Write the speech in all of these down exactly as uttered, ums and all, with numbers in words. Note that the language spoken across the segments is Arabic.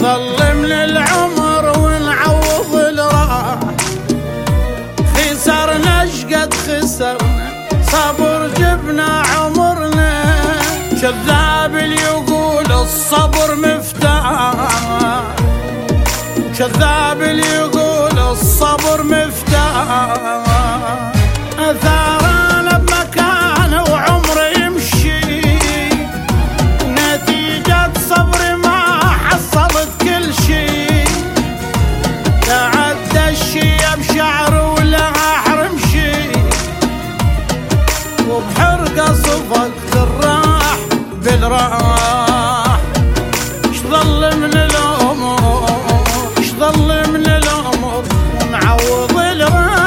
ظل من العمر ونعوض الراح، خسرنا شقد خسرنا صبر جبنا عمرنا، كذاب اللي يقول الصبر مفتاح، كذاب اللي يقول الصبر مفتاح. أثارنا بمكانه وعمره يمشي، نتيجة صبري ما حصلت كل شي، تعدى الشي بشعر ولا أحرم شي، وبحرقة صفقت الراح بالراح. شظل من الأمور شظل من الأمور ونعوض الراح.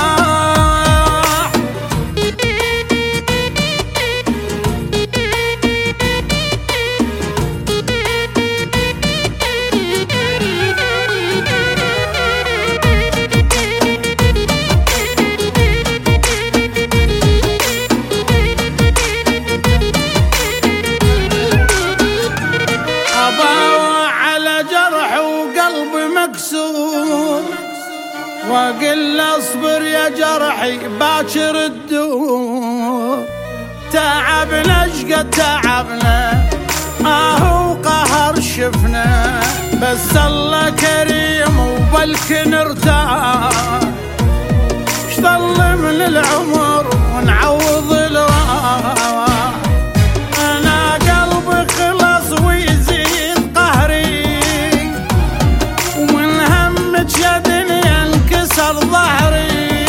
وقل اصبر يا جرحي باكر الدور، تعبنا شقد تعبنا اهو قهر شفنا، بس الله كريم وبلك نرتاح. شظل من العمر ونعوض الراح، انا قلبي خلص ويزيد قهري، ومن همك يا دنيا انكسر ظهري،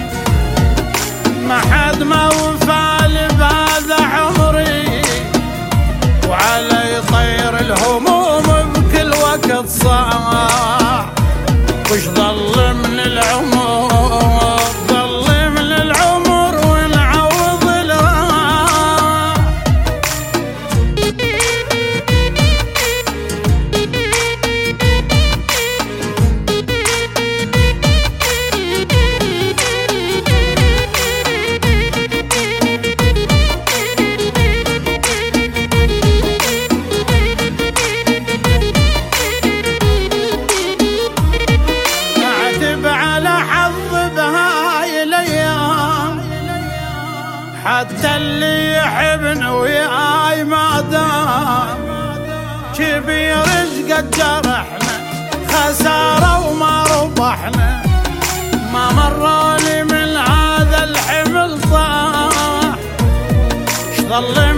ما حد ما وفالي بهذا عمري، وعلي طير الهموم بكل وقت صاح. وش ظل من العمر ظل من العمر ونعوض الراح. حتى اللي يحبنا وياي ما دام، كبير شقد جرحنا خسارة وما ربحنا، ما مرالي من هذا الحمل طاح. شظل